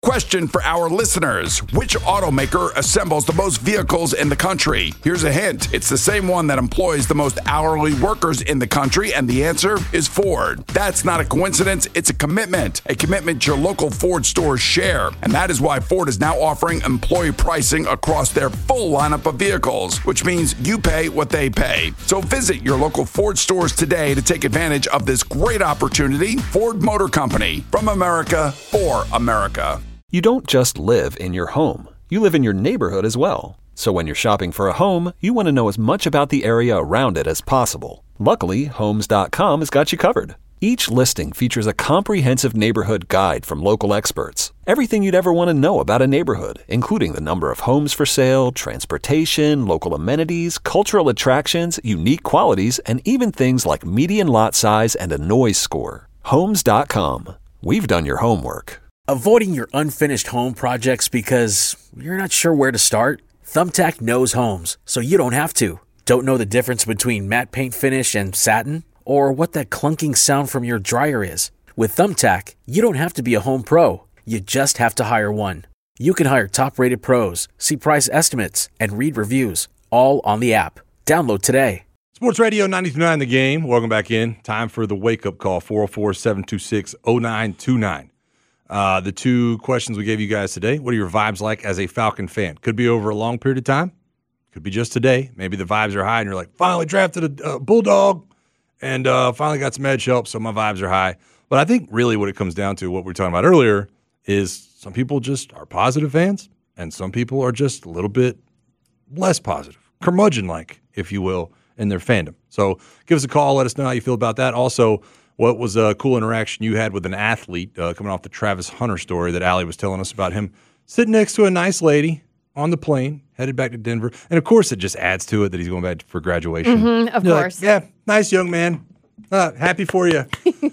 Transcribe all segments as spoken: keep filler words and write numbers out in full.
Question for our listeners. Which automaker assembles the most vehicles in the country? Here's a hint. It's the same one that employs the most hourly workers in the country, and the answer is Ford. That's not a coincidence. It's a commitment. A commitment your local Ford stores share. And that is why Ford is now offering employee pricing across their full lineup of vehicles, which means you pay what they pay. So visit your local Ford stores today to take advantage of this great opportunity. Ford Motor Company. From America, for America. You don't just live in your home. You live in your neighborhood as well. So when you're shopping for a home, you want to know as much about the area around it as possible. Luckily, Homes dot com has got you covered. Each listing features a comprehensive neighborhood guide from local experts. Everything you'd ever want to know about a neighborhood, including the number of homes for sale, transportation, local amenities, cultural attractions, unique qualities, and even things like median lot size and a noise score. Homes dot com. We've done your homework. Avoiding your unfinished home projects because you're not sure where to start? Thumbtack knows homes, so you don't have to. Don't know the difference between matte paint finish and satin? Or what that clunking sound from your dryer is? With Thumbtack, you don't have to be a home pro. You just have to hire one. You can hire top-rated pros, see price estimates, and read reviews, all on the app. Download today. Sports Radio ninety-two point nine The Game. Welcome back in. Time for the wake-up call, four oh four, seven two six, oh nine two nine. Uh, the two questions we gave you guys today. What are your vibes like as a Falcon fan? Could be over a long period of time. Could be just today. Maybe the vibes are high and you're like, finally drafted a uh, Bulldog and uh, finally got some edge help, so my vibes are high. But I think really what it comes down to, what we were talking about earlier, is some people just are positive fans and some people are just a little bit less positive, curmudgeon-like, if you will, in their fandom. So give us a call. Let us know how you feel about that. Also, what was a cool interaction you had with an athlete uh, coming off the Travis Hunter story that Allie was telling us about him sitting next to a nice lady on the plane, headed back to Denver. And, of course, it just adds to it that he's going back for graduation. Mm-hmm, of You're course. Like, yeah, nice young man. Uh, happy for you.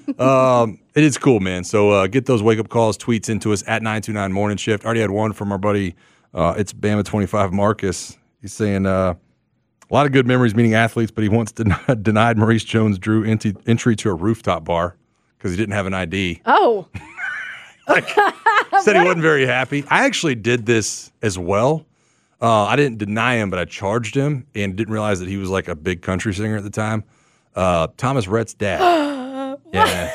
um, it is cool, man. So uh, get those wake-up calls, tweets into us at nine two nine Morning Shift. Already had one from our buddy, uh, it's Bama twenty-five Marcus. He's saying uh, a lot of good memories meeting athletes, but he once den- denied Maurice Jones-Drew entry, entry to a rooftop bar because he didn't have an I D. Oh. like, said he wasn't very happy. I actually did this as well. Uh, I didn't deny him, but I charged him and didn't realize that he was like a big country singer at the time. Uh, Thomas Rhett's dad. Yeah.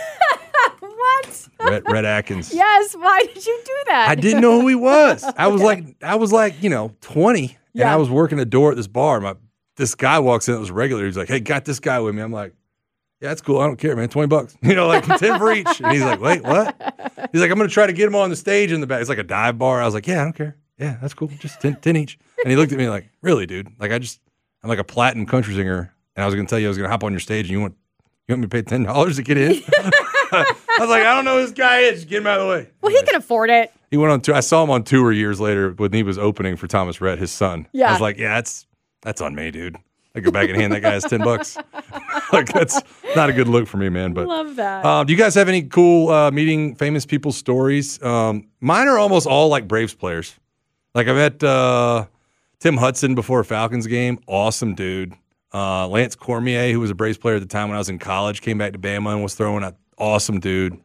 What? Rhett, Rhett Atkins. Yes. Why did you do that? I didn't know who he was. I was like, I was like, you know, twenty, Yeah. and I was working a door at this bar. My this guy walks in. It was regular. He's like, "Hey, got this guy with me." I'm like, "Yeah, that's cool. I don't care, man. Twenty bucks, you know, like ten for each." And he's like, "Wait, what?" He's like, "I'm gonna try to get him on the stage in the back." It's like a dive bar. I was like, "Yeah, I don't care. Yeah, that's cool. Just ten, ten each." And he looked at me like, "Really, dude? Like, I just, I'm like a platinum country singer, and I was gonna tell you I was gonna hop on your stage, and you want, you want me to pay ten dollars to get in?" I was like, "I don't know who this guy is. Just get him out of the way." Well, he can afford it. He went on tour. I saw him on tour years later when he was opening for Thomas Rhett, his son. Yeah. I was like, yeah, that's that's on me, dude. I go back and hand that guy his ten bucks. Like, that's not a good look for me, man. But Love that. uh, do you guys have any cool uh, meeting famous people stories? Um, mine are almost all like Braves players. Like, I met uh, Tim Hudson before a Falcons game. Awesome dude. Uh, Lance Cormier, who was a Braves player at the time when I was in college, came back to Bama and was throwing an awesome dude.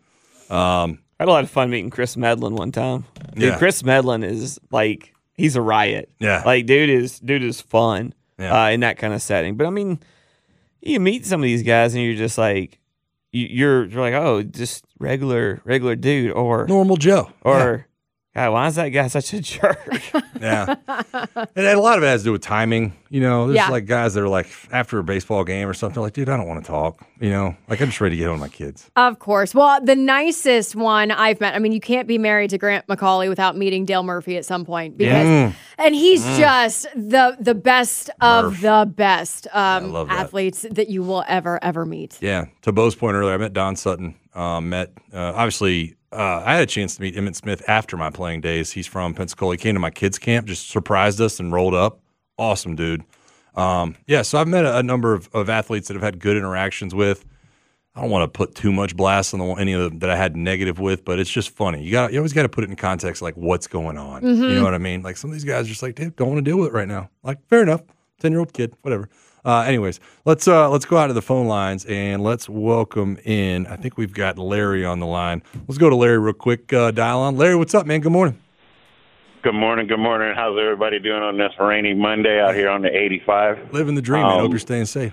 Um, I had a lot of fun meeting Chris Medlin one time. Dude, Yeah. Chris Medlin is like, he's a riot. Yeah. Like, dude is dude is fun Yeah. uh, in that kind of setting. But I mean, you meet some of these guys and you're just like, you, you're you're like, oh, just regular regular dude, or Normal Joe. or God, why is that guy such a jerk? Yeah. And a lot of it has to do with timing. You know, there's Yeah. like guys that are like, after a baseball game or something, they're like, dude, I don't want to talk. You know, like, I'm just ready to get home with my kids. Of course. Well, the nicest one I've met, I mean, you can't be married to Grant McCauley without meeting Dale Murphy at some point. Because, Mm. and he's just the the best of Murph. the best um, love that. athletes that you will ever, ever meet. Yeah. To Bo's point earlier, I met Don Sutton. Um, met, uh, obviously, uh, I had a chance to meet Emmitt Smith after my playing days. He's from Pensacola. He came to my kids' camp, just surprised us and rolled up. Awesome dude. Um, yeah, so I've met a, a number of, of athletes that have had good interactions with. I don't want to put too much blast on the any of them that I had negative with, but it's just funny. You got you always got to put it in context, like what's going on. You know what I mean? Like, some of these guys are just like, dude, don't want to deal with it right now. Like, fair enough. ten-year-old kid, whatever. Uh, anyways, let's uh, let's go out to the phone lines and let's welcome in. I think we've got Larry on the line. Let's go to Larry real quick. Uh, dial on. Larry, what's up, man? Good morning. Good morning. Good morning. How's everybody doing on this rainy Monday out here on the eighty-five? Living the dream, um, man. Hope you're staying safe.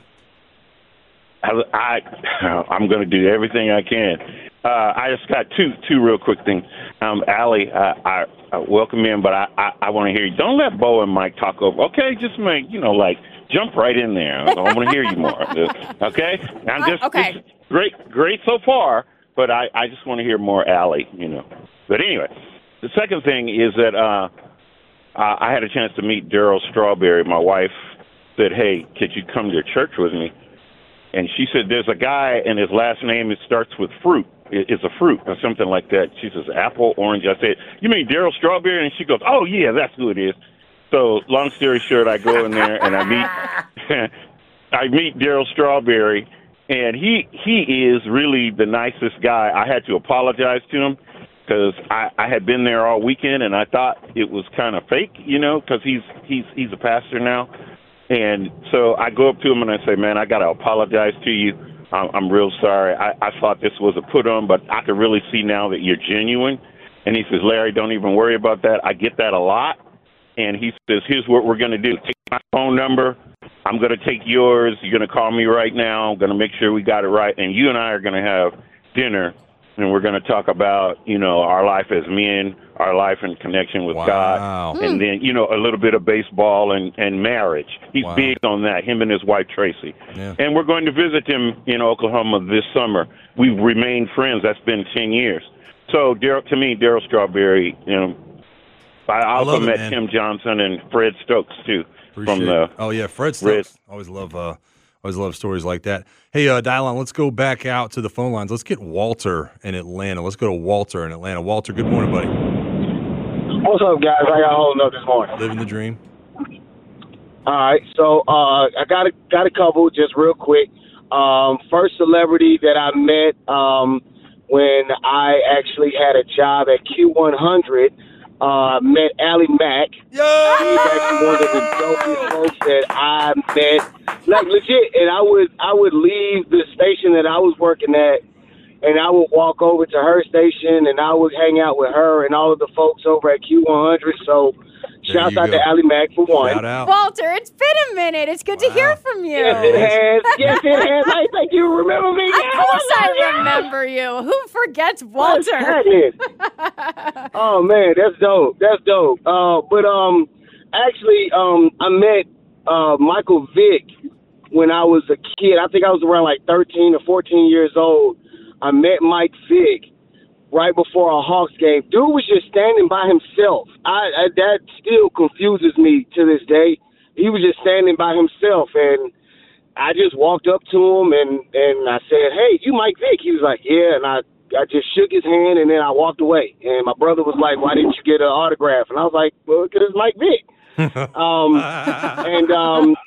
I, I I'm going to do everything I can. Uh, I just got two two real quick things. Um, Allie, uh, I, I welcome in, but I I, I want to hear you. Don't let Bo and Mike talk over. Okay, just make you know like. Jump right in there. I want to hear you more. Okay? I'm just, uh, okay. just great, great so far, but I, I just want to hear more Allie, you know. But anyway, the second thing is that uh, I had a chance to meet Daryl Strawberry. My wife said, hey, could you come to church with me? And she said, there's a guy, and his last name it starts with fruit. It's a fruit or something like that. She says, apple, orange. I said, you mean Daryl Strawberry? And she goes, oh, yeah, that's who it is. So, long story short, I go in there and I meet I meet Daryl Strawberry, and he he is really the nicest guy. I had to apologize to him because I, I had been there all weekend, and I thought it was kind of fake, you know, because he's he's he's a pastor now. And so I go up to him and I say, man, I got to apologize to you. I'm, I'm real sorry. I, I thought this was a put on, but I can really see now that you're genuine. And he says, Larry, don't even worry about that. I get that a lot. And he says, here's what we're going to do. Take my phone number. I'm going to take yours. You're going to call me right now. I'm going to make sure we got it right. And you and I are going to have dinner, and we're going to talk about, you know, our life as men, our life in connection with Wow. God, and then, you know, a little bit of baseball and, and marriage. He's Wow. big on that, him and his wife, Tracy. Yeah. And we're going to visit him in Oklahoma this summer. We've remained friends. That's been ten years. So, Daryl, to me, Daryl Strawberry, you know, I also love it, met man. Tim Johnson and Fred Stokes too. Appreciate from the it. Oh yeah, Fred Red- Stokes. Always love uh always love stories like that. Hey, uh dial on, let's go back out to the phone lines. Let's get Walter in Atlanta. Let's go to Walter in Atlanta. Walter, good morning, buddy. What's up, guys? How y'all holding up this morning? Living the dream. All right, so uh, I got a got a couple just real quick. Um, first celebrity that I met um, when I actually had a job at Q one hundred. Uh, met Allie Mack. She's actually one of the dopest folks that I met. Like legit, and I would I would leave the station that I was working at, and I would walk over to her station, and I would hang out with her and all of the folks over at Q one hundred. So, There shouts you out go. to Allie Mack for one. Shout out. Walter, it's been a minute. It's good to hear from you. Yes, it has. Yes, it has. I think you remember me. Of course I remember you. Who forgets What's Walter? happening? Oh man, that's dope. That's dope. Uh, but um, actually, um, I met uh Michael Vick when I was a kid. I think I was around like thirteen or fourteen years old. I met Mike Vick right before a Hawks game. Dude was just standing by himself. I, I that still confuses me to this day. He was just standing by himself, and I just walked up to him and and I said, "Hey, you Mike Vick?" He was like, "Yeah," and I. I just shook his hand, and then I walked away. And my brother was like, "Why didn't you get an autograph?" And I was like, "Well, because it's Mike Vick." um, and um,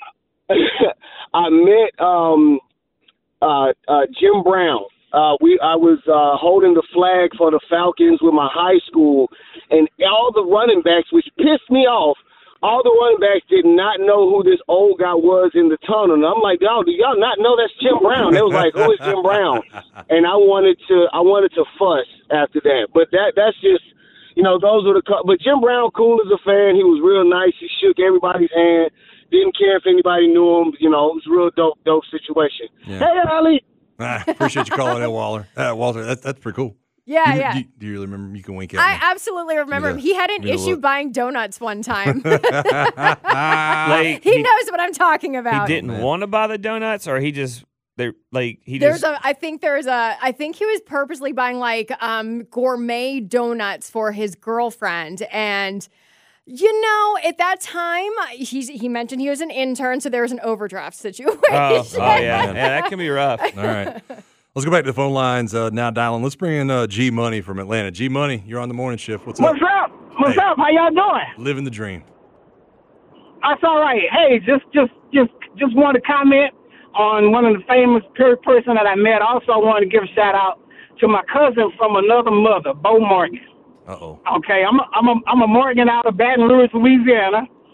I met um, uh, uh, Jim Brown. Uh, we I was uh, holding the flag for the Falcons with my high school, and all the running backs, which pissed me off. All the running backs did not know who this old guy was in the tunnel. And I'm like, y'all, do y'all not know that's Jim Brown? They was like, who is Jim Brown? And I wanted to, I wanted to fuss after that. But that, that's just, you know, those were the. But Jim Brown, cool as a fan. He was real nice. He shook everybody's hand. Didn't care if anybody knew him. You know, it was a real dope, dope situation. Yeah. Hey, Ali. Ah, appreciate you calling in, Walter. Uh, Walter, that, that's pretty cool. Yeah, you, yeah. Do you, do you really remember? You can wink at I me. absolutely remember Me him. to- He had an me to issue look. buying donuts one time. Like he, he, knows what I'm talking he about. didn't man. want to buy the donuts, or he just they like he There's just a, I think there's a, I think he was purposely buying like um, gourmet donuts for his girlfriend. And, you know, at that time, he's, he mentioned he was an intern, so there was an overdraft situation. oh, oh yeah, man. yeah, that can be rough. All right. Let's go back to the phone lines uh, now, dialing. Let's bring in uh, G Money from Atlanta. G Money, you're on the morning shift. What's What's up? up? What's Hey. up? How y'all doing? Living the dream. That's all right. Hey, just just just just want to comment on one of the famous per- person that I met. Also, I want to give a shout out to my cousin from another mother, Bo Morgan. Uh oh. Okay, I'm a, I'm a, I'm a Morgan out of Baton Rouge, Louisiana.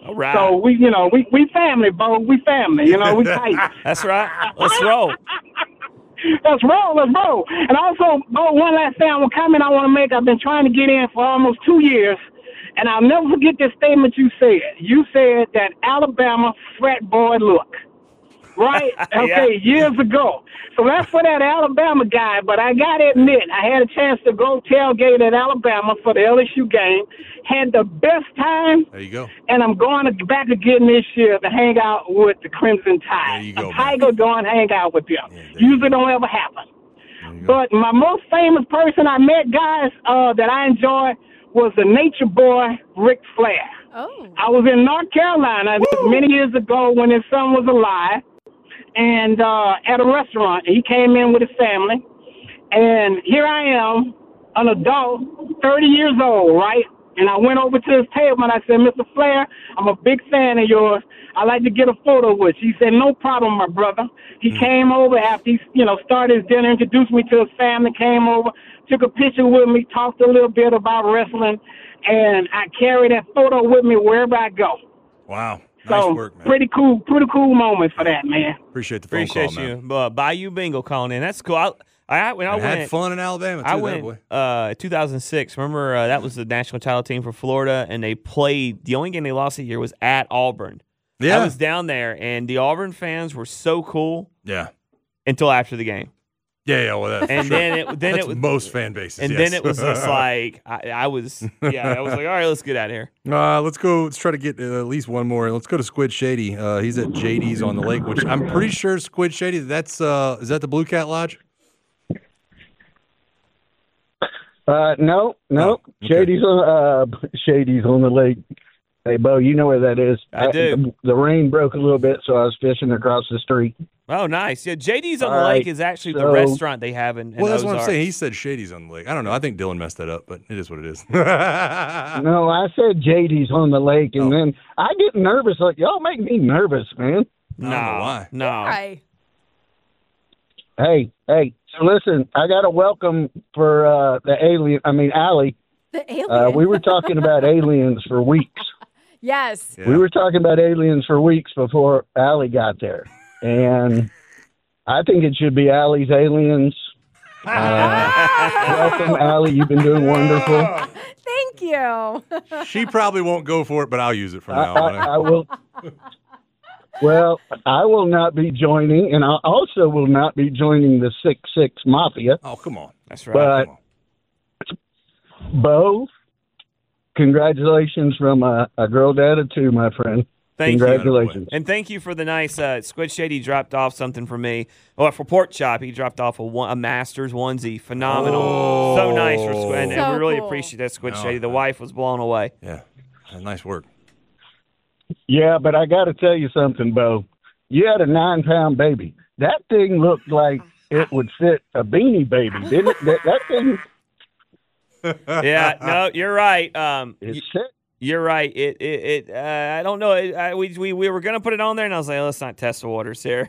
All right. So we, you know, we we family, Bo. We family. You know, we tight. That's right. Let's roll. Let's roll. Let's roll. And also, Bo, one last thing, one comment I want to make. I've been trying to get in for almost two years, and I'll never forget this statement you said. You said that Alabama frat boy look. Right? Okay, Yeah. years ago. So that's for that Alabama guy. But I got to admit, I had a chance to go tailgate at Alabama for the L S U game. Had the best time. There you go. And I'm going to back again this year to hang out with the Crimson Tide. There you go, a Tiger going to hang out with them. Yeah, there you Usually don't ever happen. But my most famous person I met, guys, uh, that I enjoyed was the nature boy, Ric Flair. Oh. I was in North Carolina many years ago when his son was alive. And uh, at a restaurant, he came in with his family, and here I am, an adult, thirty years old, right? And I went over to his table and I said, Mister Flair, I'm a big fan of yours. I'd like to get a photo with you. He said, no problem, my brother. He mm. came over after he, you know, started his dinner, introduced me to his family, came over, took a picture with me, talked a little bit about wrestling, and I carry that photo with me wherever I go. Wow. So, nice work, man. pretty cool, pretty cool moment for that, man. Appreciate the phone Appreciate call, you. man. Uh, Bayou Bingo calling in. That's cool. I, I when I And went had fun in Alabama, too, I that went boy. uh, two thousand six. Remember, uh, that was the national title team for Florida, and they played. The only game they lost that year was at Auburn. Yeah. I was down there, and the Auburn fans were so cool Yeah. until after the game. Yeah, yeah, well, that's And for sure. then it, then That's it was most fan bases. and yes. then it was just like I, I was, yeah, I was like, all right, let's get out of here. Uh, let's go. Let's try to get uh, at least one more. Let's go to Squid Shady. Uh, he's at J D's on the lake, which I'm pretty sure Squid Shady. That's uh, is that the Blue Cat Lodge? Uh, no, no. Oh, okay. Shady's on uh, Shady's on the lake. Hey, Bo, you know where that is. I do. The, the rain broke a little bit, so I was fishing across the street. Oh, nice. Yeah, J D's on All the right, lake is actually the so- restaurant they have in, in Well, that's what I'm Ozarks. saying. He said Shady's on the lake. I don't know. I think Dylan messed that up, but it is what it is. No, I said J D's on the lake, and Oh. then I get nervous. Like, y'all make me nervous, man. No, I don't know why. no. Hi. Hey, hey. So listen, I got a welcome for uh, the alien. I mean, Allie. The alien. Uh, we were talking about aliens for weeks. Yes. Yeah. We were talking about aliens for weeks before Allie got there, and I think it should be Allie's aliens. Uh, welcome, Allie. You've been doing wonderful. Thank you. She probably won't go for it, but I'll use it from I, now I, on. I will. Well, I will not be joining, and I also will not be joining the six six Mafia. Oh, come on. That's right. But Come on. Bo, congratulations from a, a girl dad of two, my friend. Thank you. Congratulations. And thank you for the nice uh, Squid Shady dropped off something for me. Oh, for Pork Chop, he dropped off a, one, a Masters onesie. Phenomenal. Oh. So nice for Squid. And, and So we really cool. appreciate that, Squid No, Shady. The I- wife was blown away. Yeah. Nice work. Yeah, but I got to tell you something, Bo. You had a nine-pound baby. That thing looked like it would fit a Beanie Baby, didn't it? That, that thing Yeah, no, you're right. Um, is y- sick. you're right. It, it, it uh, I don't know. It, I, we, we, we were going to put it on there, and I was like, let's not test the waters here.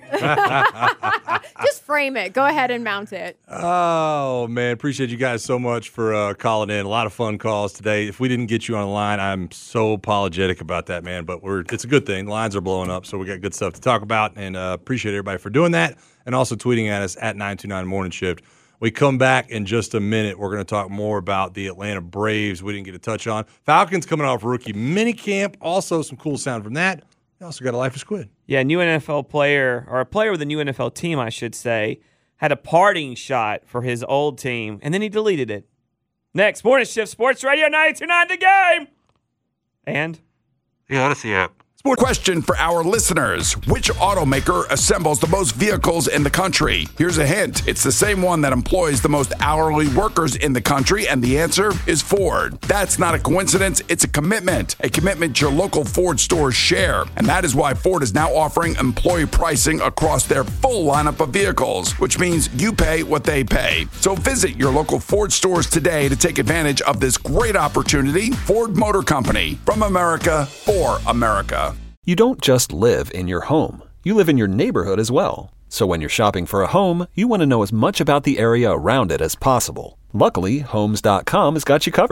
Just frame it. Go ahead and mount it. Oh, man. Appreciate you guys so much for uh, calling in. A lot of fun calls today. If we didn't get you on the line, I'm so apologetic about that, man. But we're it's a good thing. The lines are blowing up, so we got good stuff to talk about. And uh, appreciate everybody for doing that. And also tweeting at us at nine two nine Morning Shift. We come back in just a minute. We're going to talk more about the Atlanta Braves we didn't get to touch on. Falcons coming off rookie minicamp. Also some cool sound from that. We also got a Life of Squid. Yeah, new N F L player, or a player with a new N F L team, I should say, had a parting shot for his old team, and then he deleted it. Next, Morning Shift Sports Radio ninety-two point nine The Game. And? The Odyssey app. Question for our listeners. Which automaker assembles the most vehicles in the country? Here's a hint. It's the same one that employs the most hourly workers in the country, and the answer is Ford. That's not a coincidence. It's a commitment. A commitment your local Ford stores share. And that is why Ford is now offering employee pricing across their full lineup of vehicles, which means you pay what they pay. So visit your local Ford stores today to take advantage of this great opportunity. Ford Motor Company. From America, for America. You don't just live in your home. You live in your neighborhood as well. So when you're shopping for a home, you want to know as much about the area around it as possible. Luckily, Homes dot com has got you covered.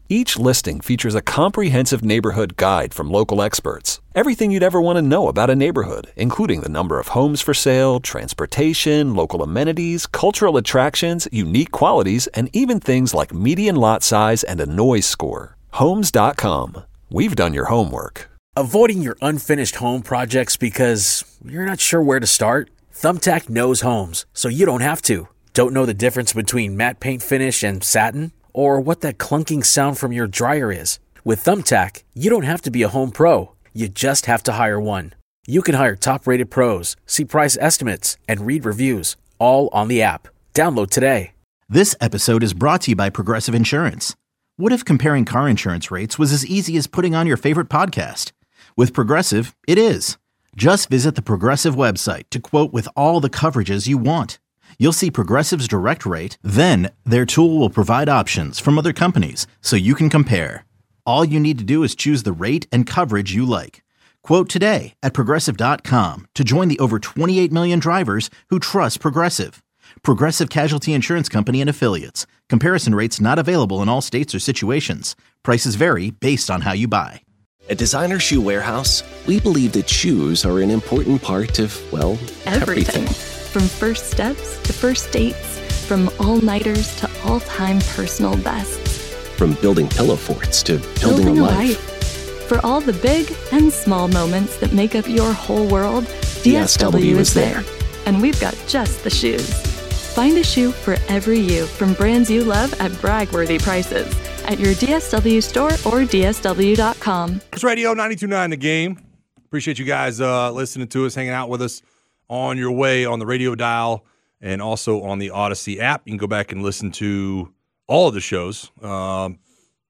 Each listing features a comprehensive neighborhood guide from local experts. Everything you'd ever want to know about a neighborhood, including the number of homes for sale, transportation, local amenities, cultural attractions, unique qualities, and even things like median lot size and a noise score. Homes dot com. We've done your homework. Avoiding your unfinished home projects because you're not sure where to start? Thumbtack knows homes, so you don't have to. Don't know the difference between matte paint finish and satin? Or what that clunking sound from your dryer is? With Thumbtack, you don't have to be a home pro. You just have to hire one. You can hire top-rated pros, see price estimates, and read reviews, all on the app. Download today. This episode is brought to you by Progressive Insurance. What if comparing car insurance rates was as easy as putting on your favorite podcast? With Progressive, it is. Just visit the Progressive website to quote with all the coverages you want. You'll see Progressive's direct rate, then their tool will provide options from other companies so you can compare. All you need to do is choose the rate and coverage you like. Quote today at Progressive dot com to join the over twenty-eight million drivers who trust Progressive. Progressive Casualty Insurance Company and Affiliates. Comparison rates not available in all states or situations. Prices vary based on how you buy. At Designer Shoe Warehouse, we believe that shoes are an important part of, well, everything. everything. From first steps to first dates, from all-nighters to all-time personal bests. From building pillow forts to building, building a, a life. life. For all the big and small moments that make up your whole world, D S W, D S W is there. And we've got just the shoes. Find a shoe for every you from brands you love at brag-worthy prices at your D S W store or D S W dot com. It's Radio ninety-two point nine The Game. Appreciate you guys uh, listening to us, hanging out with us on your way on the radio dial and also on the Odyssey app. You can go back and listen to all of the shows um,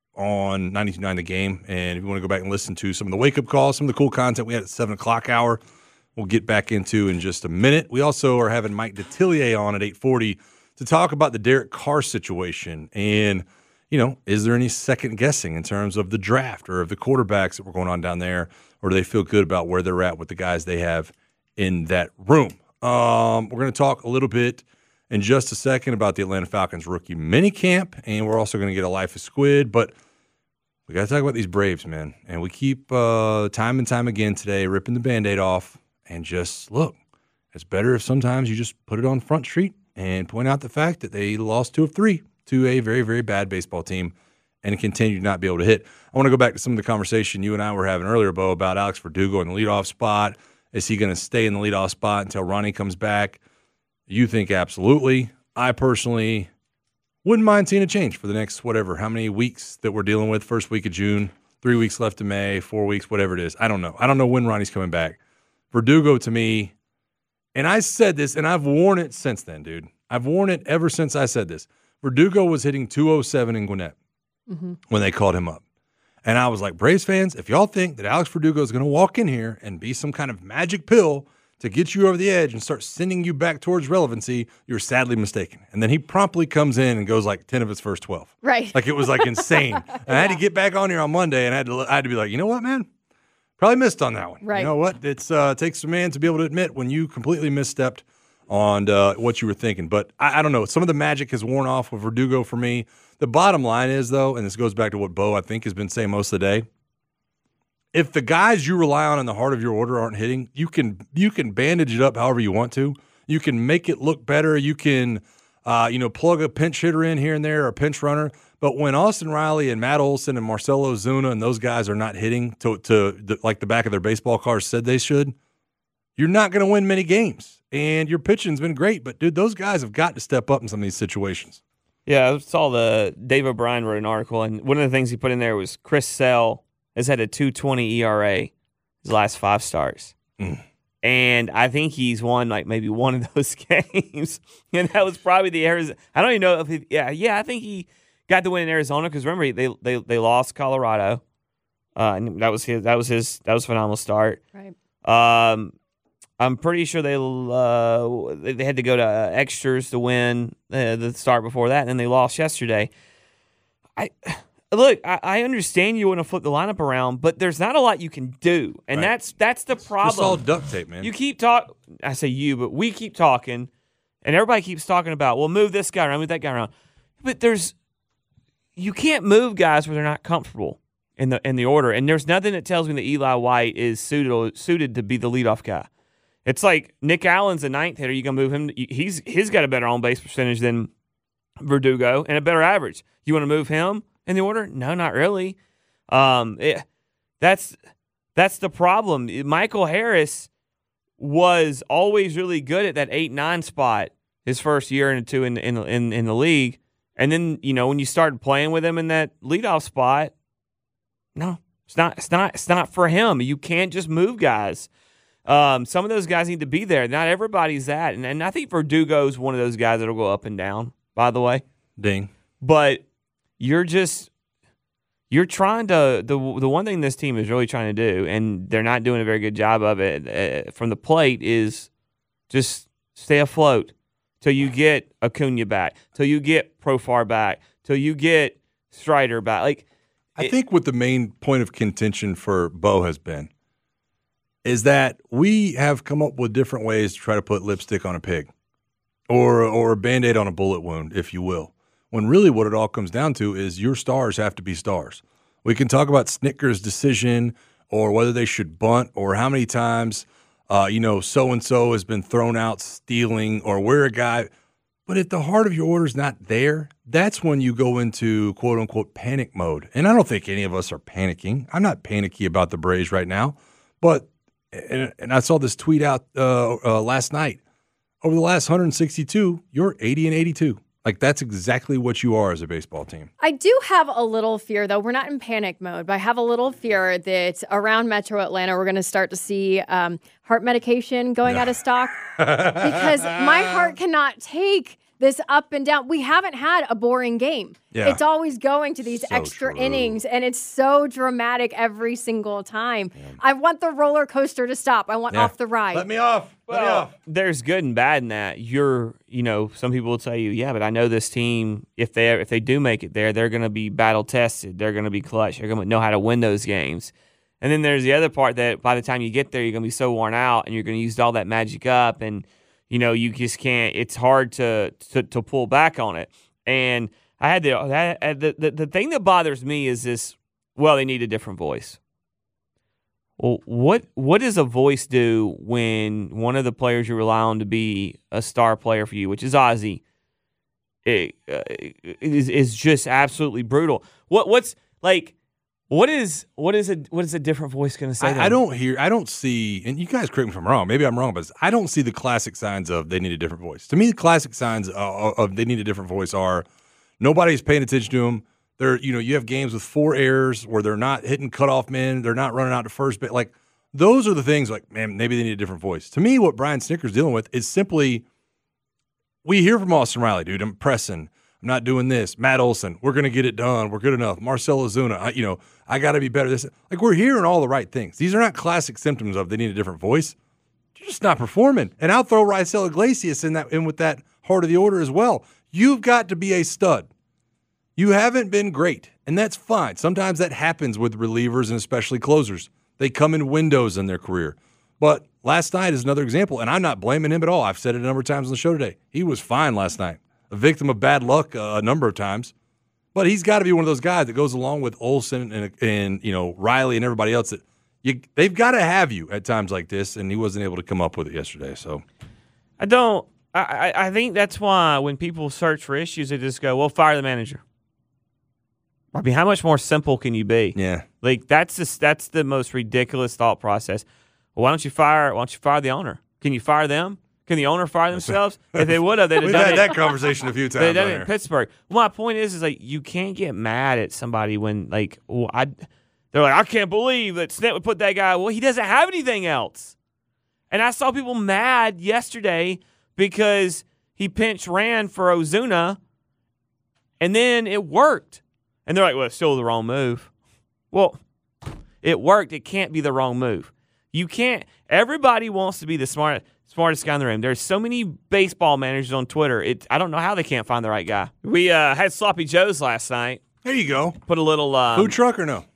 on ninety-two point nine The Game. And if you want to go back and listen to some of the wake-up calls, some of the cool content we had at seven o'clock hour, we'll get back into in just a minute. We also are having Mike Detillier on at eight forty to talk about the Derek Carr situation. And, you know, is there any second guessing in terms of the draft or of the quarterbacks that were going on down there? Or do they feel good about where they're at with the guys they have in that room? Um, we're going to talk a little bit in just a second about the Atlanta Falcons rookie minicamp, and we're also going to get a Life of Squid. But we got to talk about these Braves, man. And we keep uh, time and time again today ripping the Band-Aid off and just look. It's better if sometimes you just put it on Front Street and point out the fact that they lost two of three to a very, very bad baseball team and continue to not be able to hit. I want to go back to some of the conversation you and I were having earlier, Bo, about Alex Verdugo in the leadoff spot. Is he going to stay in the leadoff spot until Ronnie comes back? You think absolutely. I personally wouldn't mind seeing a change for the next whatever, how many weeks that we're dealing with, first week of June, three weeks left in May, four weeks, whatever it is. I don't know. I don't know when Ronnie's coming back. Verdugo to me, and I said this, and I've worn it since then, dude. I've worn it ever since I said this. Verdugo was hitting two oh seven in Gwinnett mm-hmm. when they called him up. And I was like, Braves fans, if y'all think that Alex Verdugo is going to walk in here and be some kind of magic pill to get you over the edge and start sending you back towards relevancy, you're sadly mistaken. And then he promptly comes in and goes like ten of his first twelve. Right. Like it was like insane. And yeah. I had to get back on here on Monday and I had to I had to be like, you know what, man? Probably missed on that one. Right. You know what? It's uh, it takes a man to be able to admit when you completely misstepped on uh, what you were thinking. But I, I don't know. Some of the magic has worn off with Verdugo for me. The bottom line is, though, and this goes back to what Bo, I think, has been saying most of the day, if the guys you rely on in the heart of your order aren't hitting, you can you can bandage it up however you want to. You can make it look better. You can, uh, you know, plug a pinch hitter in here and there or a pinch runner. But when Austin Riley and Matt Olson and Marcelo Zuna and those guys are not hitting to, to the, like the back of their baseball cards said they should, you're not going to win many games. And your pitching's been great. But, dude, those guys have got to step up in some of these situations. Yeah, I saw the Dave O'Brien wrote an article, and one of the things he put in there was Chris Sale has had a two twenty E R A his last five starts. Mm. And I think he's won like maybe one of those games. And that was probably the Arizona. I don't even know if he, yeah, yeah, I think he got the win in Arizona because remember they they they lost Colorado. Uh, and that was his that was his that was a phenomenal start. Right. Um I'm pretty sure they uh, they had to go to extras to win uh, the start before that, and then they lost yesterday. I look, I, I understand you want to flip the lineup around, but there's not a lot you can do, and right. that's that's the problem. It's all duct tape, man. You keep talk. I say you, but we keep talking, and everybody keeps talking about, well, move this guy around, move that guy around, but there's you can't move guys where they're not comfortable in the in the order. And there's nothing that tells me that Eli White is suited suited to be the leadoff guy. It's like Nick Allen's the ninth hitter. You gonna move him? He's he's got a better on base percentage than Verdugo and a better average. You want to move him in the order? No, not really. Um, it, that's that's the problem. Michael Harris was always really good at that eight nine spot his first year and two in in in, in the league, and then you know when you started playing with him in that leadoff spot, no, it's not it's not it's not for him. You can't just move guys. Um, some of those guys need to be there. Not everybody's that, and and I think Verdugo's one of those guys that'll go up and down. By the way, ding. But you're just you're trying to the the one thing this team is really trying to do, and they're not doing a very good job of it uh, from the plate, is just stay afloat till you get Acuna back, till you get Profar back, till you get Strider back. Like I it, think what the main point of contention for Bo has been is that we have come up with different ways to try to put lipstick on a pig, or or a Band-Aid on a bullet wound, if you will. When really what it all comes down to is your stars have to be stars. We can talk about Snicker's decision or whether they should bunt or how many times, uh, you know, so-and-so has been thrown out stealing or where a guy – but if the heart of your order is not there, that's when you go into quote-unquote panic mode. And I don't think any of us are panicking. I'm not panicky about the Braves right now. But and, – and I saw this tweet out uh, uh, last night. Over the last one hundred sixty-two, you're eighty and eighty-two. Like, that's exactly what you are as a baseball team. I do have a little fear, though. We're not in panic mode, but I have a little fear that around Metro Atlanta, we're going to start to see um, heart medication going out of stock because my heart cannot take this up and down. We haven't had a boring game. Yeah. It's always going to these So extra true. innings, and it's so dramatic every single time. Yeah. I want the roller coaster to stop. I want Yeah. off the ride. Let me off. Let me well, off. there's good and bad in that. You're, you know, some people will tell you, yeah, but I know this team, if they if they do make it there, they're going to be battle tested. They're going to be clutch. They're going to know how to win those games. And then there's the other part that by the time you get there, you're going to be so worn out and you're going to use all that magic up, and you know, you just can't. It's hard to to, to pull back on it. And I had the, the the the thing that bothers me is this. Well, they need a different voice. Well, what what does a voice do when one of the players you rely on to be a star player for you, which is Ozzie, it, uh, is is just absolutely brutal. What what's like? What is what is a what is a different voice going to say? I, I don't hear, I don't see, and you guys correct me if I'm wrong. Maybe I'm wrong, but I don't see the classic signs of they need a different voice. To me, the classic signs of, of they need a different voice are nobody's paying attention to them. They're, you know, you have games with four errors where they're not hitting cutoff men, they're not running out to first base. Like those are the things. Like, man, maybe they need a different voice. To me, what Brian Snitker's dealing with is simply we hear from Austin Riley, dude. I'm pressing. I'm not doing this. Matt Olson, we're going to get it done. We're good enough. Marcell Ozuna, I, you know, I got to be better. This, like, we're hearing all the right things. These are not classic symptoms of they need a different voice. You're just not performing. And I'll throw Raisel Iglesias in that in with that heart of the order as well. You've got to be a stud. You haven't been great, and that's fine. Sometimes that happens with relievers and especially closers. They come in windows in their career. But last night is another example, and I'm not blaming him at all. I've said it a number of times on the show today. He was fine last night. A victim of bad luck uh, a number of times. But he's got to be one of those guys that goes along with Olsen and, and you know Riley and everybody else that you, they've got to have you at times like this, and he wasn't able to come up with it yesterday. So I don't. I, I think that's why when people search for issues, they just go, "Well, fire the manager." I mean, how much more simple can you be? Yeah, like that's just that's the most ridiculous thought process. Well, why don't you fire? Why don't you fire the owner? Can you fire them? Can the owner fire themselves? If they would have, they'd have We've done had it. that conversation a few times. They'd done on it here. in Pittsburgh. Well, my point is, is like you can't get mad at somebody when like well, I, they're like I can't believe that Snit would put that guy. Well, he doesn't have anything else. And I saw people mad yesterday because he pinch ran for Ozuna, and then it worked. And they're like, well, it's still the wrong move. Well, it worked. It can't be the wrong move. You can't. Everybody wants to be the smart, smartest guy in the room. There's so many baseball managers on Twitter. It, I don't know how they can't find the right guy. We uh, had Sloppy Joe's last night. There you go. Put a little um, food truck or no?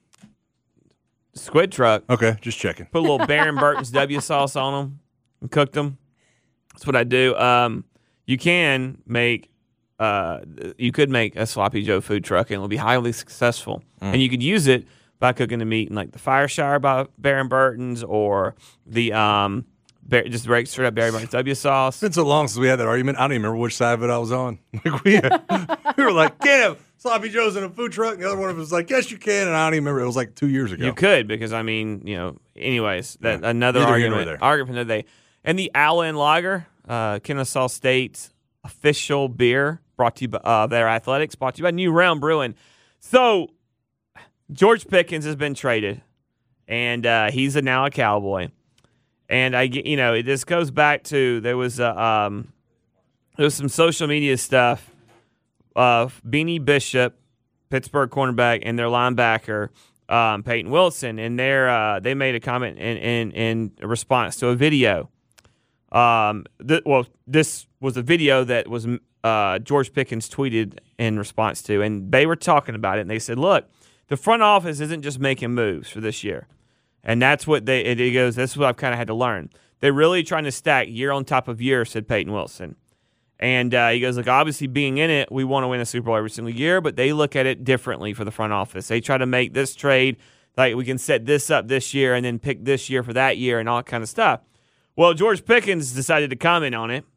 Squid truck. Okay, just checking. Put a little Baron Burton's W sauce on them and cooked them. That's what I do. Um, you can make uh, you could make a Sloppy Joe food truck and it will be highly successful. Mm. And you could use it by cooking the meat in like the Fireshire by Baron Burton's or the um, Bar- just break straight up Barry Burton's W sauce. It's been so long since we had that argument. I don't even remember which side of it I was on. Like we, had, we were like, can't have Sloppy Joe's in a food truck. And the other one was like, yes, you can. And I don't even remember. It was like two years ago. You could because, I mean, you know, anyways, that Yeah. another Neither here nor argument. there. Argument of the day. And the Allen Lager, uh, Kennesaw State's official beer, brought to you by uh, their athletics, brought to you by New Round Brewing. So, George Pickens has been traded, and uh, he's a, now a Cowboy. And I get, you know, it just goes back to there was a, um, there was some social media stuff of Beanie Bishop, Pittsburgh cornerback, and their linebacker um, Peyton Wilson, and they uh, they made a comment in in, in response to a video. Um, th- well, this was a video that was uh, George Pickens tweeted in response to, and they were talking about it, and they said, "Look, the front office isn't just making moves for this year." And that's what they, it goes, this is what I've kind of had to learn. They're really trying to stack year on top of year, said Peyton Wilson. And uh, he goes, look, obviously being in it, we want to win a Super Bowl every single year, but they look at it differently for the front office. They try to make this trade, like we can set this up this year and then pick this year for that year and all that kind of stuff. Well, George Pickens decided to comment on it.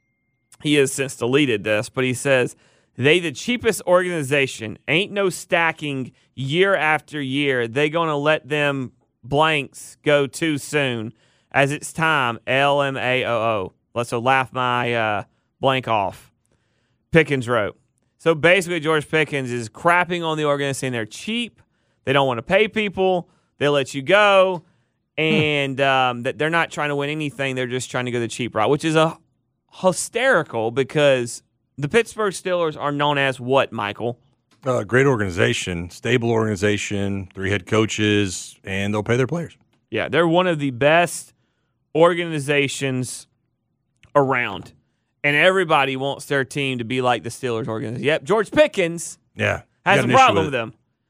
He has since deleted this, but he says, they the cheapest organization, ain't no stacking year after year. They going to let them blanks go too soon as it's time. L M A O O. Let's so laugh my uh, blank off. Pickens wrote. So basically, George Pickens is crapping on the organization. They're cheap. They don't want to pay people. They let you go. And um, that they're not trying to win anything. They're just trying to go the cheap route, which is a hysterical because the Pittsburgh Steelers are known as what, Michael? Uh, great organization, stable organization, three head coaches, and they'll pay their players. Yeah, they're one of the best organizations around. And everybody wants their team to be like the Steelers organization. Yep, George Pickens yeah, has a problem with them.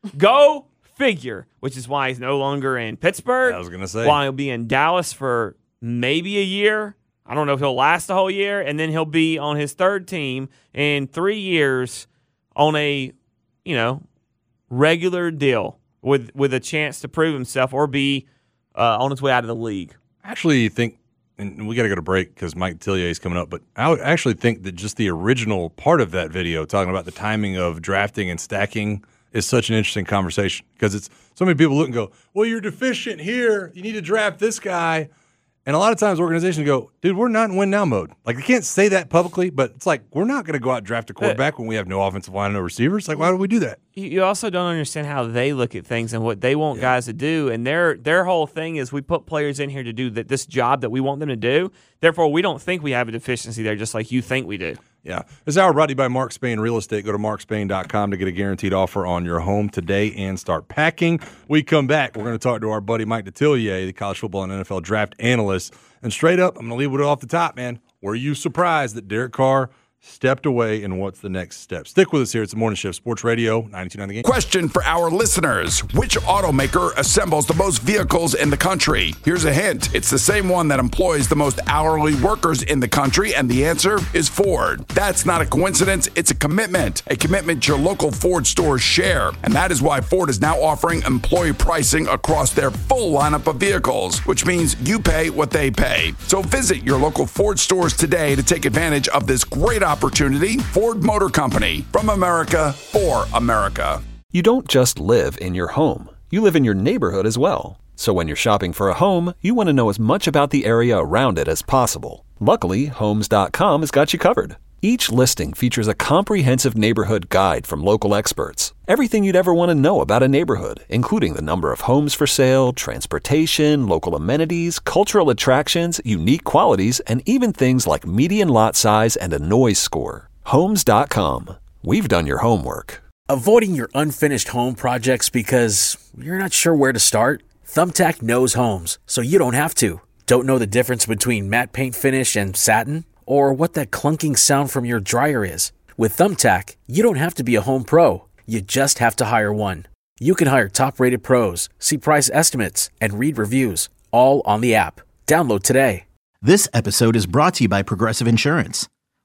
Go figure, which is why he's no longer in Pittsburgh. I was going to say. Why he'll be in Dallas for maybe a year. I don't know if he'll last the whole year. And then he'll be on his third team in three years on a, you know, regular deal with with a chance to prove himself or be uh, on his way out of the league. I actually think, and we got to go to break because Mike Tillier is coming up, but I actually think that just the original part of that video talking about the timing of drafting and stacking is such an interesting conversation because it's so many people look and go, well, you're deficient here. You need to draft this guy. And a lot of times organizations go, dude, we're not in win now mode. Like, they can't say that publicly, but it's like, we're not going to go out and draft a quarterback when we have no offensive line, no receivers. Like, why do we do that? You also don't understand how they look at things and what they want yeah. guys to do. And their their whole thing is we put players in here to do that this job that we want them to do. Therefore, we don't think we have a deficiency there just like you think we do. Yeah. This hour brought to you by Mark Spain Real Estate. Go to mark spain dot com to get a guaranteed offer on your home today and start packing. We come back. We're going to talk to our buddy Mike Detillier, the college football and N F L draft analyst. And straight up, I'm going to leave it off the top, man. Were you surprised that Derek Carr stepped away, and what's the next step? Stick with us here. It's the Morning Shift Sports Radio, ninety-two point nine The Game. Question for our listeners. Which automaker assembles the most vehicles in the country? Here's a hint. It's the same one that employs the most hourly workers in the country, and the answer is Ford. That's not a coincidence. It's a commitment. A commitment your local Ford stores share. And that is why Ford is now offering employee pricing across their full lineup of vehicles, which means you pay what they pay. So visit your local Ford stores today to take advantage of this great opportunity. Opportunity. Ford Motor Company. From America, for America. You don't just live in your home. You live in your neighborhood as well. So when you're shopping for a home, you want to know as much about the area around it as possible. Luckily, Homes dot com has got you covered. Each listing features a comprehensive neighborhood guide from local experts. Everything you'd ever want to know about a neighborhood, including the number of homes for sale, transportation, local amenities, cultural attractions, unique qualities, and even things like median lot size and a noise score. Homes dot com. We've done your homework. Avoiding your unfinished home projects because you're not sure where to start? Thumbtack knows homes, so you don't have to. Don't know the difference between matte paint finish and satin? Or what that clunking sound from your dryer is? With Thumbtack, you don't have to be a home pro. You just have to hire one. You can hire top-rated pros, see price estimates, and read reviews, all on the app. Download today. This episode is brought to you by Progressive Insurance.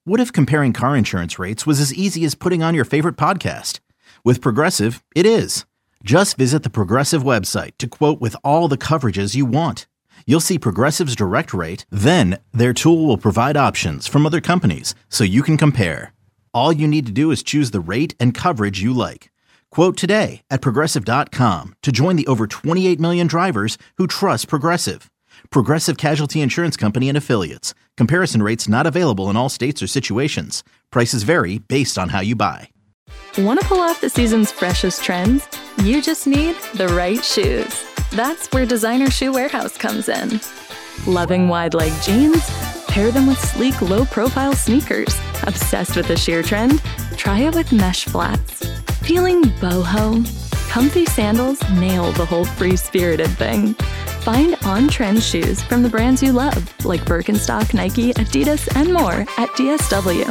What if comparing car insurance rates was as easy as putting on your favorite podcast? With Progressive, it is. Just visit the Progressive website to quote with all the coverages you want. You'll see Progressive's direct rate, then their tool will provide options from other companies so you can compare. All you need to do is choose the rate and coverage you like. Quote today at Progressive dot com to join the over twenty-eight million drivers who trust Progressive. Progressive Casualty Insurance Company and Affiliates. Comparison rates not available in all states or situations. Prices vary based on how you buy. Want to pull off the season's freshest trends? You just need the right shoes. That's where Designer Shoe Warehouse comes in. Loving wide leg jeans? Pair them with sleek, low-profile sneakers. Obsessed with the sheer trend? Try it with mesh flats. Feeling boho? Comfy sandals nail the whole free-spirited thing. Find on-trend shoes from the brands you love, like Birkenstock, Nike, Adidas, and more at D S W.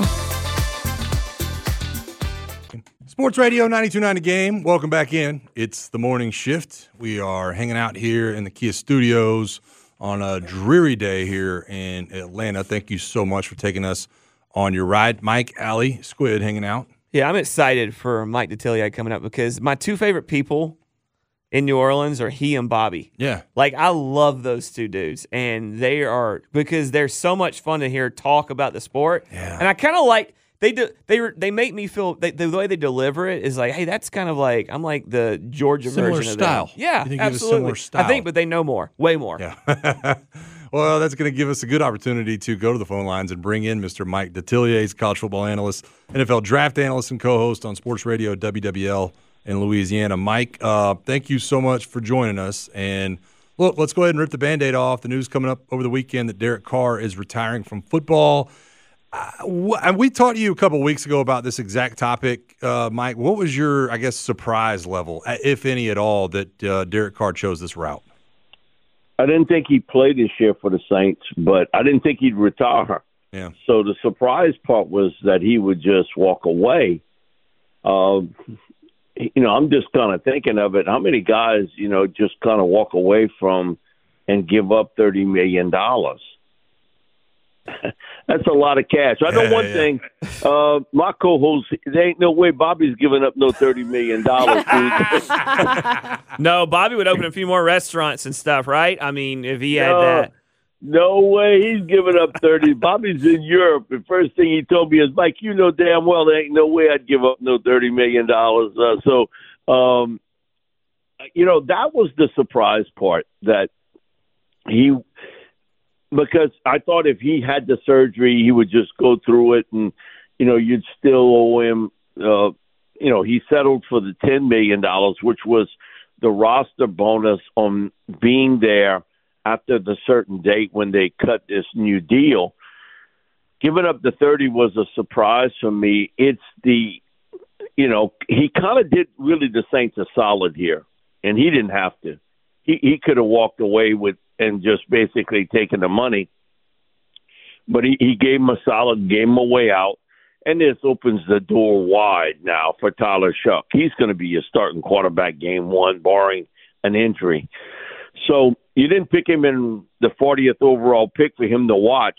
Sports Radio ninety-two point nine The Game. Welcome back in. It's the morning shift. We are hanging out here in the Kia studios on a dreary day here in Atlanta. Thank you so much for taking us on your ride. Mike, Allie, Squid hanging out. Yeah, I'm excited for Mike Detillier coming up because my two favorite people in New Orleans are he and Bobby. Yeah. Like, I love those two dudes, and they are, because they're so much fun to hear talk about the sport. Yeah. And I kind of like, they do, they they make me feel, they, the way they deliver it is like, hey, that's kind of like, I'm like the Georgia Similar version style. of them. Yeah, You think you have a absolutely. similar style. I think, but they know more, way more. Yeah. Well, that's going to give us a good opportunity to go to the phone lines and bring in Mister Mike Detillier. He's a college football analyst, N F L draft analyst, and co-host on Sports Radio W W L in Louisiana. Mike, uh, thank you so much for joining us. And look, let's go ahead and rip the Band-Aid off. The news coming up over the weekend that Derek Carr is retiring from football. Uh, wh- and we talked to you a couple of weeks ago about this exact topic, uh, Mike. What was your, I guess, surprise level, if any at all, that uh, Derek Carr chose this route? I didn't think he'd play this year for the Saints, but I didn't think he'd retire. Yeah. So the surprise part was that he would just walk away. Uh, you know, I'm just kind of thinking of it. How many guys, you know, just kind of walk away from and give up thirty million dollars? That's a lot of cash. I know yeah, one yeah. thing. Uh, my co-host, there ain't no way Bobby's giving up no thirty million dollars. No, Bobby would open a few more restaurants and stuff, right? I mean, if he had No. that. No way he's giving up thirty. Bobby's in Europe. The first thing he told me is, Mike, you know damn well there ain't no way I'd give up no thirty million dollars. Uh, so, um, you know, that was the surprise part, that he – because I thought if he had the surgery, he would just go through it and, you know, you'd still owe him uh, – you know, he settled for the ten million dollars, which was the roster bonus on being there after the certain date when they cut this new deal. Giving up the thirty was a surprise for me. It's the, you know, he kind of did really the Saints a solid here, and he didn't have to. He he could have walked away with and just basically taken the money, but he, he gave him a solid, gave him a way out, and this opens the door wide now for Tyler Shuck. He's going to be your starting quarterback game one, barring an injury. So you didn't pick him in the fortieth overall pick for him to watch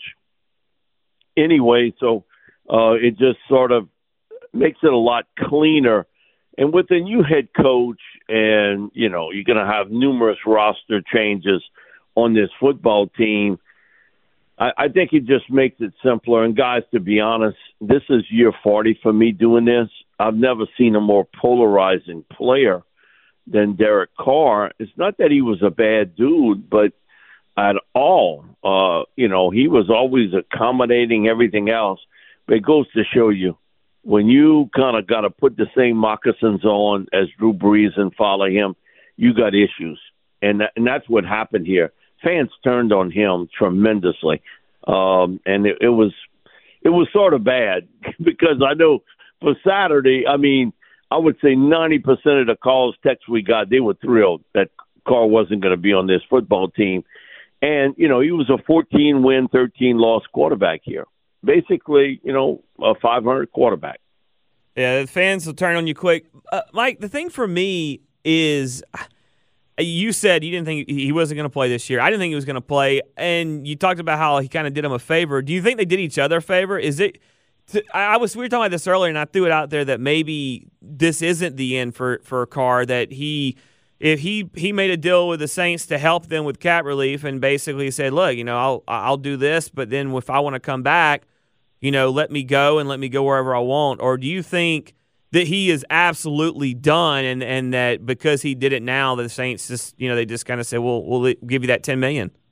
anyway, so uh, it just sort of makes it a lot cleaner. And with a new head coach and, you know, you're going to have numerous roster changes on this football team, I, I think it just makes it simpler. And, guys, to be honest, this is year forty for me doing this. I've never seen a more polarizing player than Derek Carr. It's not that he was a bad dude, but at all, uh, you know, he was always accommodating everything else. But it goes to show you, when you kind of got to put the same moccasins on as Drew Brees and follow him, you got issues. And, that, and that's what happened here. Fans turned on him tremendously. Um, and it, it was it was sort of bad because I know for Saturday, I mean, I would say ninety percent of the calls, texts we got, they were thrilled that Carr wasn't going to be on this football team. And, you know, he was a fourteen-win, thirteen-loss quarterback here. Basically, you know, a five hundred quarterback. Yeah, the fans will turn on you quick. Uh, Mike, the thing for me is, you said you didn't think he wasn't going to play this year. I didn't think he was going to play, and you talked about how he kind of did him a favor. Do you think they did each other a favor? Is it to, I was we were talking about this earlier, and I threw it out there that maybe this isn't the end for for Carr. That he, if he he made a deal with the Saints to help them with cap relief, and basically said, look, you know, I'll I'll do this, but then if I want to come back, you know, let me go and let me go wherever I want. Or do you think that he is absolutely done, and, and that because he did it now, the Saints just, you know, they just kind of say, well, we'll give you that ten million dollars?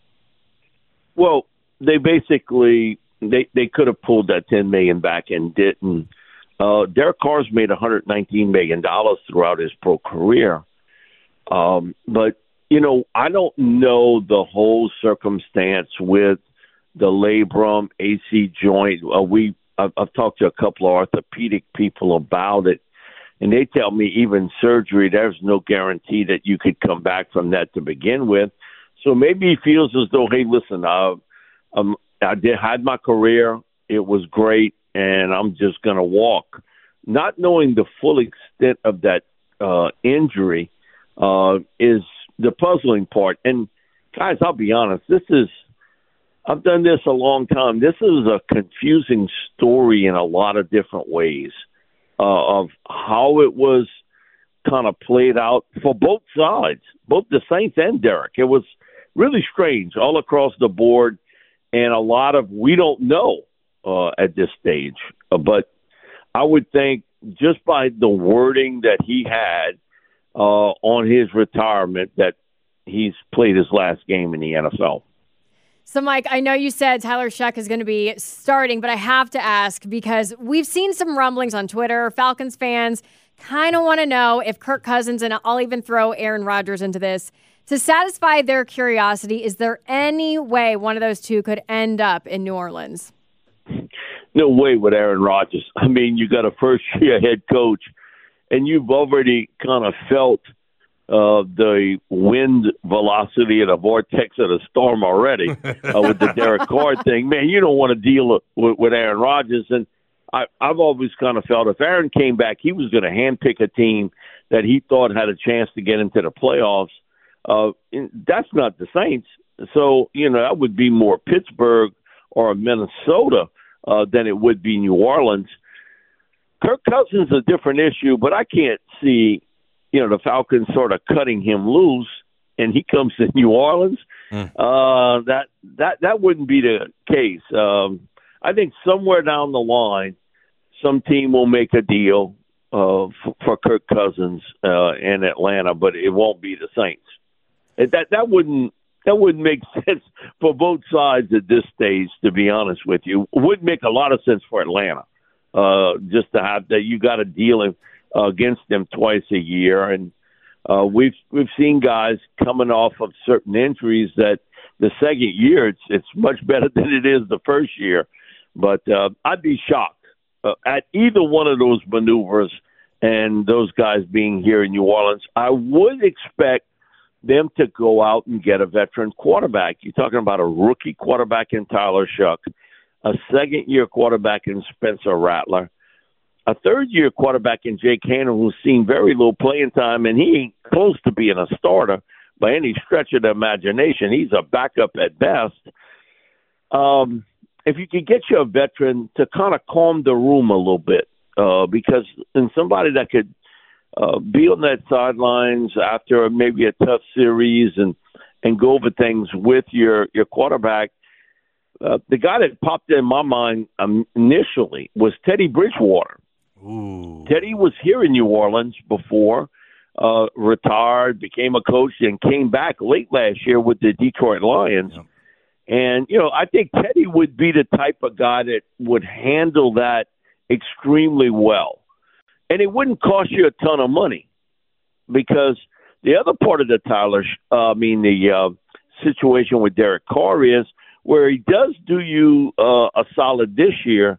Well, they basically they they could have pulled that ten million dollars back and didn't. Uh, Derek Carr's made one hundred nineteen million dollars throughout his pro career, um, but you know, I don't know the whole circumstance with the labrum, A C joint. Uh, we I've, I've talked to a couple of orthopedic people about it, and they tell me even surgery, there's no guarantee that you could come back from that to begin with. So maybe he feels as though, hey, listen, uh, um, I did had my career, it was great, and I'm just going to walk. Not knowing the full extent of that uh, injury uh, is the puzzling part. And guys, I'll be honest, this is I've done this a long time. This is a confusing story in a lot of different ways uh, of how it was kind of played out for both sides, both the Saints and Derek. It was really strange all across the board, and a lot of we don't know uh, at this stage. Uh, but I would think just by the wording that he had uh, on his retirement that he's played his last game in the N F L. So, Mike, I know you said Tyler Shough is going to be starting, but I have to ask because we've seen some rumblings on Twitter. Falcons fans kind of want to know if Kirk Cousins, and I'll even throw Aaron Rodgers into this, to satisfy their curiosity, is there any way one of those two could end up in New Orleans? No way with Aaron Rodgers. I mean, you got a first-year head coach, and you've already kind of felt Uh, the wind velocity of the vortex of the storm already uh, with the Derek Carr thing. Man, you don't want to deal with, with Aaron Rodgers. And I, I've always kind of felt if Aaron came back, he was going to handpick a team that he thought had a chance to get into the playoffs. Uh, that's not the Saints. So, you know, that would be more Pittsburgh or Minnesota uh, than it would be New Orleans. Kirk Cousins is a different issue, but I can't see you know, the Falcons sort of cutting him loose, and he comes to New Orleans. Mm. Uh, that that that wouldn't be the case. Um, I think somewhere down the line, some team will make a deal uh, for, for Kirk Cousins uh, in Atlanta, but it won't be the Saints. It, that that wouldn't that wouldn't make sense for both sides at this stage. To be honest with you, it would make a lot of sense for Atlanta uh, just to have that. You got to deal in. Uh, against them twice a year, and uh, we've we've seen guys coming off of certain injuries that the second year it's it's much better than it is the first year. But uh, I'd be shocked uh, at either one of those maneuvers and those guys being here in New Orleans. I would expect them to go out and get a veteran quarterback. You're talking about a rookie quarterback in Tyler Shough, a second-year quarterback in Spencer Rattler, a third-year quarterback in Jake Hannon who's seen very little playing time, and he ain't close to being a starter by any stretch of the imagination. He's a backup at best. Um, if you could get you a veteran to kind of calm the room a little bit, uh, because and somebody that could uh, be on that sidelines after maybe a tough series and, and go over things with your, your quarterback. Uh, the guy that popped in my mind um, initially was Teddy Bridgewater. Ooh. Teddy was here in New Orleans before, uh, retired, became a coach, and came back late last year with the Detroit Lions. Yep. And, you know, I think Teddy would be the type of guy that would handle that extremely well. And it wouldn't cost you a ton of money because the other part of the Tyler, uh, I mean, the uh, situation with Derek Carr is where he does do you uh, a solid this year.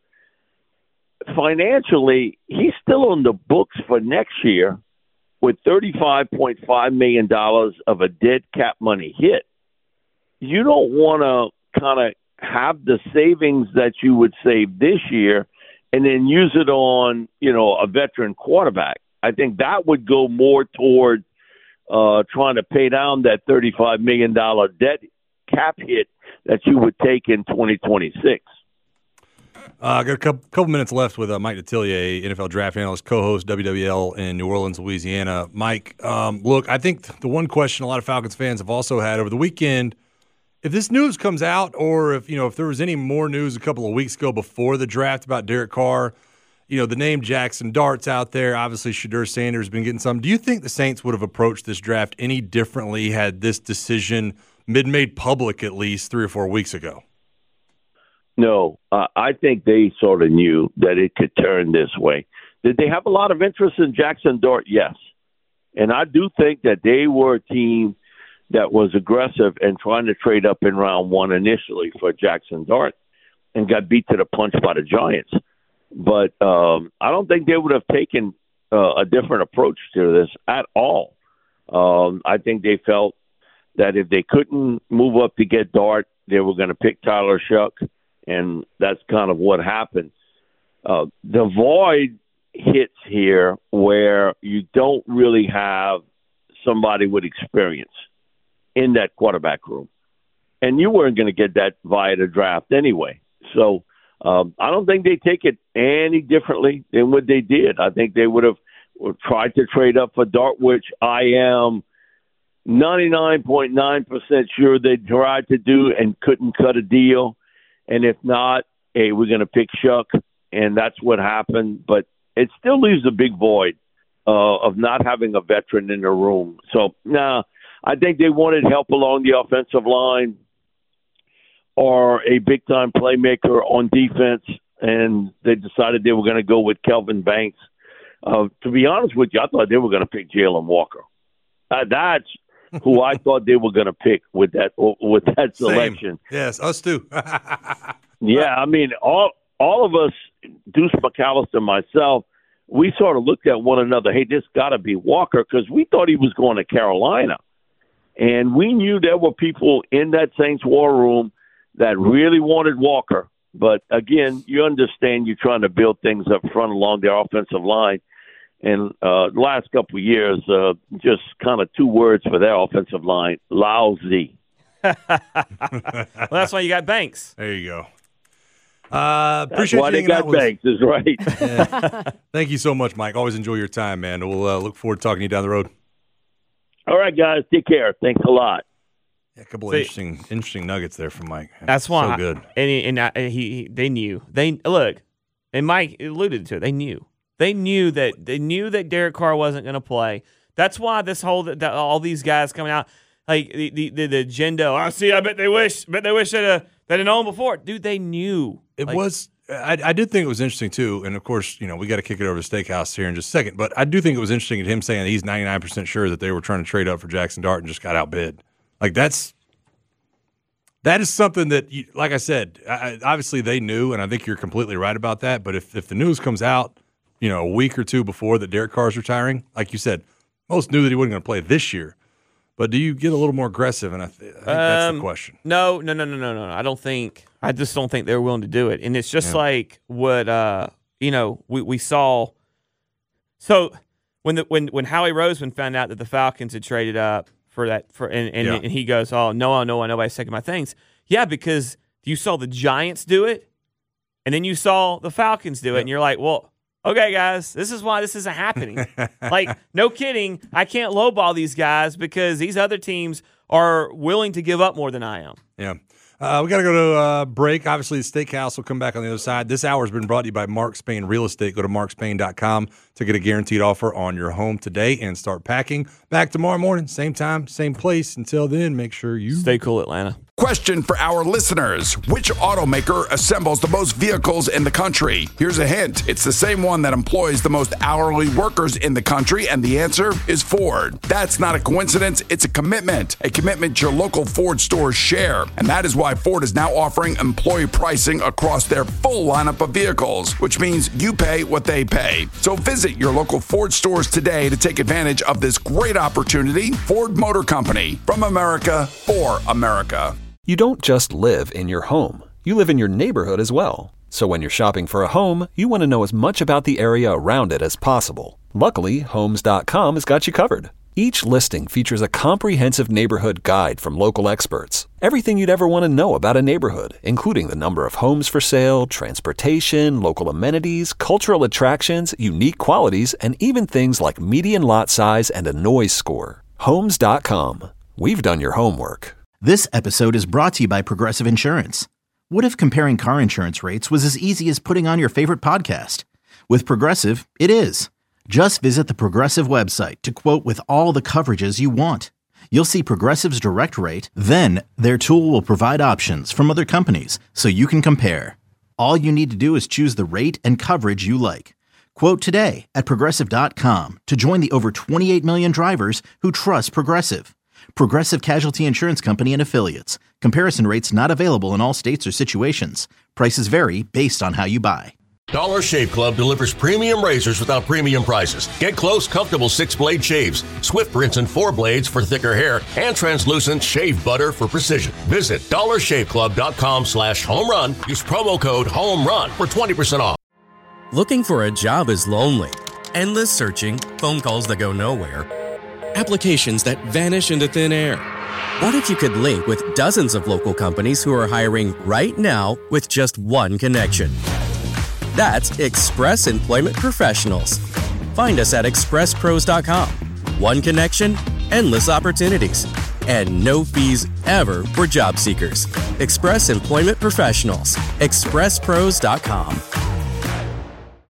Financially, he's still on the books for next year with thirty-five point five million dollars of a dead cap money hit. You don't want to kind of have the savings that you would save this year and then use it on, you know, a veteran quarterback. I think that would go more toward uh, trying to pay down that thirty-five million dollars debt cap hit that you would take in twenty twenty-six. I uh, got a couple, couple minutes left with uh, Mike Detillier, N F L draft analyst, co-host W W L in New Orleans, Louisiana. Mike, um, look, I think the one question a lot of Falcons fans have also had over the weekend, if this news comes out, or if you know if there was any more news a couple of weeks ago before the draft about Derek Carr, you know the name Jackson Dart's out there. Obviously, Shedeur Sanders has been getting some. Do you think the Saints would have approached this draft any differently had this decision been made public at least three or four weeks ago? No, uh, I think they sort of knew that it could turn this way. Did they have a lot of interest in Jackson Dart? Yes. And I do think that they were a team that was aggressive and trying to trade up in round one initially for Jackson Dart and got beat to the punch by the Giants. But um, I don't think they would have taken uh, a different approach to this at all. Um, I think they felt that if they couldn't move up to get Dart, they were going to pick Tyler Shuck. And that's kind of what happened. Uh, the void hits here where you don't really have somebody with experience in that quarterback room. And you weren't going to get that via the draft anyway. So um, I don't think they take it any differently than what they did. I think they would have tried to trade up for Dart, which I am ninety-nine point nine percent sure they tried to do and couldn't cut a deal. And if not, hey, we're going to pick Shuck, and that's what happened. But it still leaves a big void uh, of not having a veteran in the room. So, nah, I think they wanted help along the offensive line or a big-time playmaker on defense, and they decided they were going to go with Kelvin Banks. Uh, to be honest with you, I thought they were going to pick Jalen Walker. Uh, that's who I thought they were going to pick with that with that selection. Same. Yes, us too. Yeah, I mean, all all of us, Deuce McAllister, myself, we sort of looked at one another. Hey, this got to be Walker, because we thought he was going to Carolina, and we knew there were people in that Saints war room that really wanted Walker. But again, you understand you're trying to build things up front along their offensive line. And uh, the last couple of years, uh, just kind of two words for their offensive line, lousy. Well, that's why you got Banks. There you go. Uh, appreciate that's why you they got with Banks, is right. Yeah. Thank you so much, Mike. Always enjoy your time, man. We'll uh, look forward to talking to you down the road. All right, guys. Take care. Thanks a lot. Yeah, a couple of interesting, interesting nuggets there from Mike. That's why. So good. And, he, and I, he, he, they knew. They look, and Mike alluded to it. They knew. They knew that they knew that Derek Carr wasn't going to play. That's why this whole that all these guys coming out like the the, the, the agenda. I oh, see. I bet they wish. Bet they wish they'd uh, they'd have known before. Dude, they knew. It like, was. I, I did think it was interesting too. And of course, you know, we got to kick it over to Steakhouse here in just a second. But I do think it was interesting at him saying that he's ninety-nine percent sure that they were trying to trade up for Jackson Dart and just got outbid. Like that's. That is something that, you, like I said, I, obviously they knew, and I think you're completely right about that. But if, if the news comes out, you know, a week or two before that Derek Carr is retiring, like you said, most knew that he wasn't going to play this year. But do you get a little more aggressive? And I, th- I think um, that's the question. No, no, no, no, no, no. I don't think. I just don't think they're willing to do it. And it's just yeah. like what uh, you know we, we saw. So when the when when Howie Roseman found out that the Falcons had traded up for that for and and, yeah. and he goes, oh no, no, nobody's taking my things. Yeah, because you saw the Giants do it, and then you saw the Falcons do it, yeah. and you're like, well. Okay, guys, this is why this isn't happening. Like, no kidding, I can't lowball these guys because these other teams are willing to give up more than I am. Yeah. Uh, we got to go to uh, break. Obviously, the Steakhouse will come back on the other side. This hour has been brought to you by Mark Spain Real Estate. Go to mark spain dot com to get a guaranteed offer on your home today and start packing. Back tomorrow morning, same time, same place. Until then, make sure you stay cool, Atlanta. Question for our listeners. Which automaker assembles the most vehicles in the country? Here's a hint. It's the same one that employs the most hourly workers in the country, and the answer is Ford. That's not a coincidence. It's a commitment. A commitment your local Ford stores share. And that is why Ford is now offering employee pricing across their full lineup of vehicles, which means you pay what they pay. So visit your local Ford stores today to take advantage of this great opportunity. Ford Motor Company. From America, for America. You don't just live in your home. You live in your neighborhood as well. So when you're shopping for a home, you want to know as much about the area around it as possible. Luckily, Homes dot com has got you covered. Each listing features a comprehensive neighborhood guide from local experts. Everything you'd ever want to know about a neighborhood, including the number of homes for sale, transportation, local amenities, cultural attractions, unique qualities, and even things like median lot size and a noise score. Homes dot com. We've done your homework. This episode is brought to you by Progressive Insurance. What if comparing car insurance rates was as easy as putting on your favorite podcast? With Progressive, it is. Just visit the Progressive website to quote with all the coverages you want. You'll see Progressive's direct rate, then their tool will provide options from other companies so you can compare. All you need to do is choose the rate and coverage you like. Quote today at Progressive dot com to join the over twenty-eight million drivers who trust Progressive. Progressive Casualty Insurance Company and Affiliates. Comparison rates not available in all states or situations. Prices vary based on how you buy. Dollar Shave Club delivers premium razors without premium prices. Get close, comfortable six-blade shaves, Swift rinse and four blades for thicker hair, and translucent shave butter for precision. Visit dollar shave club dot com slash home run. Use promo code HOMERUN for twenty percent off. Looking for a job is lonely. Endless searching, phone calls that go nowhere, applications that vanish into thin air. What if you could link with dozens of local companies who are hiring right now with just one connection? That's Express Employment Professionals. Find us at express pros dot com. One connection, endless opportunities, and no fees ever for job seekers. Express Employment Professionals. express pros dot com.